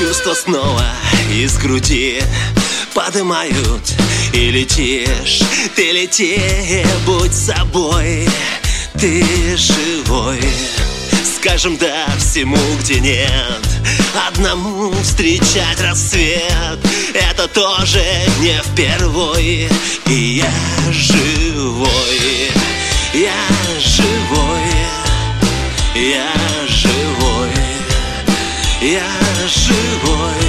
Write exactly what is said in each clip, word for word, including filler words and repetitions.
Чувства снова из груди поднимают, и летишь, ты лети, будь собой, ты живой. Скажем да всему, где нет, одному встречать рассвет, это тоже не впервой. И я живой, я живой, я живой, я живой.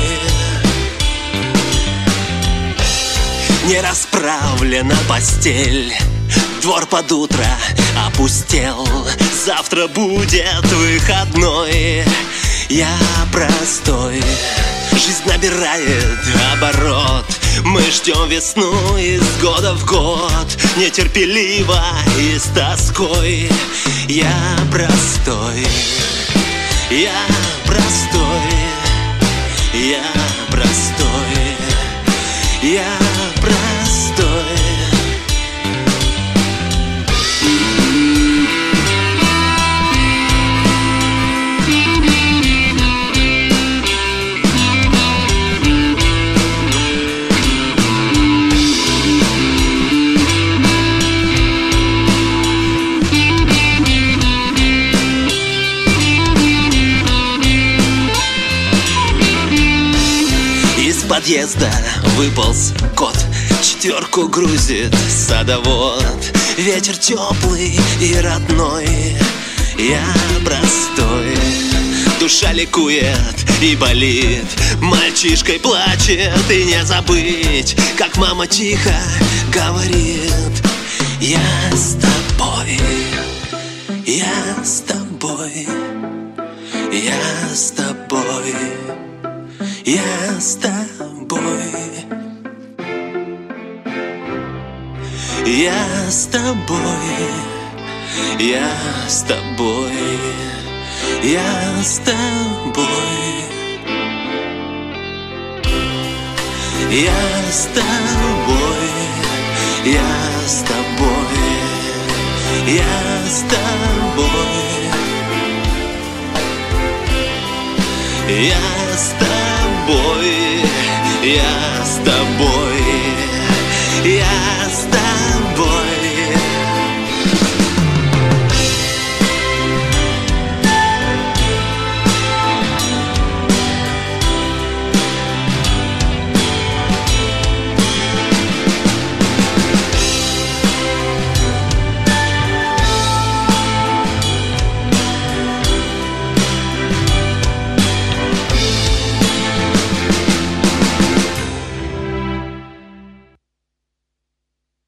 Не расправлена постель, двор под утро опустел, завтра будет выходной. Я простой, жизнь набирает оборот, мы ждем весну из года в год, нетерпеливо и с тоской. Я простой, я простой, я простой, я простой. Из подъезда выполз кот, четверку грузит садовод. Ветер теплый и родной, я простой. Душа ликует и болит, мальчишкой плачет, и не забыть, как мама тихо говорит: я с тобой, я с тобой, я с тобой, я с тобой, я с тобой, я с тобой, я с тобой, я с тобой, я с тобой, я с тобой, я с тобой, я